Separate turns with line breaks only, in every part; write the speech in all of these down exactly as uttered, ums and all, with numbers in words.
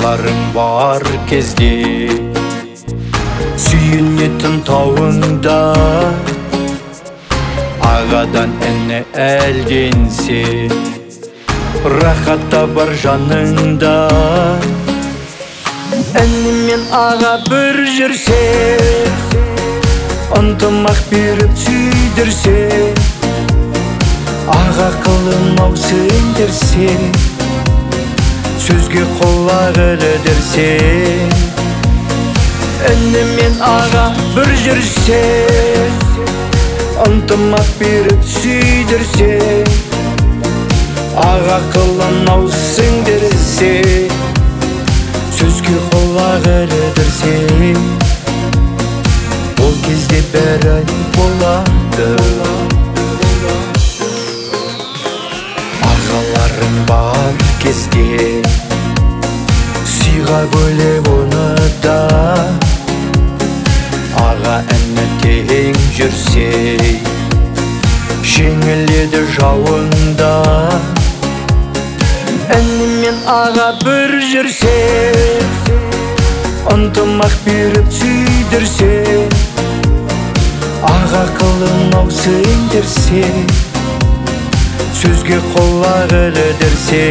Ағаларың бар кезде сүйінетін тауыңда, ағадан әне әлденсе рахатта бар жаныңда. Әне мен аға бір жүрсе, ынтымақ беріп сүйдірсе, аға қылын-ау сендірсе, сөзге құлақ ілдірсе. Әне мен аға бір жүрсе, ынтымақ беріп сүйдірсе, аға қылын-ау сендірсе, сөзге құлақ ілдірсе. Ол кезде бәрі болады. Ағаларың бар кезде сыйға бөлеп оны да, аға әні тең жүрсе жеңіледі жауында. Әне мен аға бір жүрсе, ынтымақ беріп сүйдірсе, аға қылын-ау сендірсе, сөзге құлақ ілдірсе.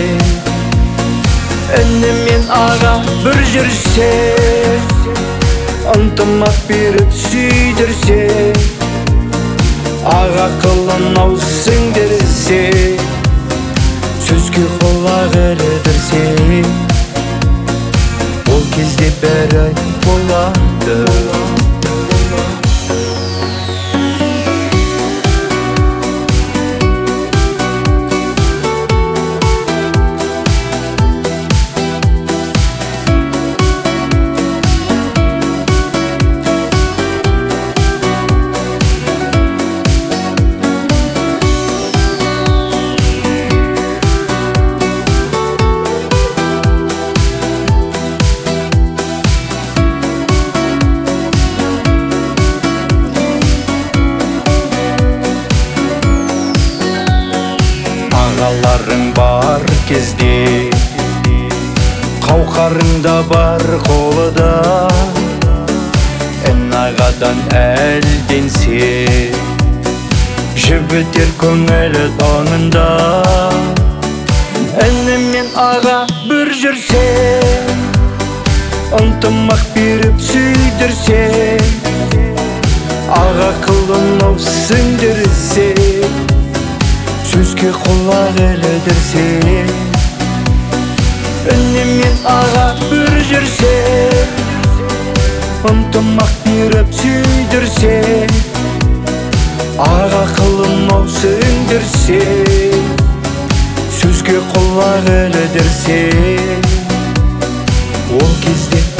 Әне мен аға бір жүрсе, ынтымақ беріп сүйдірсе, аға қылын-ау сендірсе, сөзге құлақ ілдірсе. Ол кезде бәрі болады. Ағаларың бар кезде қауқарыңда бар қолыда, ән ағадан әлденсе жібітер көңілі таңында. Әне мен аға бір жүрсе, ынтымақ беріп сүйдірсе, аға қылын-ау сендірсе, сөзге құлақ ілдірсе. Әне мен аға бір жүрсе, ынтымақ беріп сүйдірсе, аға қылын-ау сендірсе, сөзге құлақ ілдірсе. Ол кезде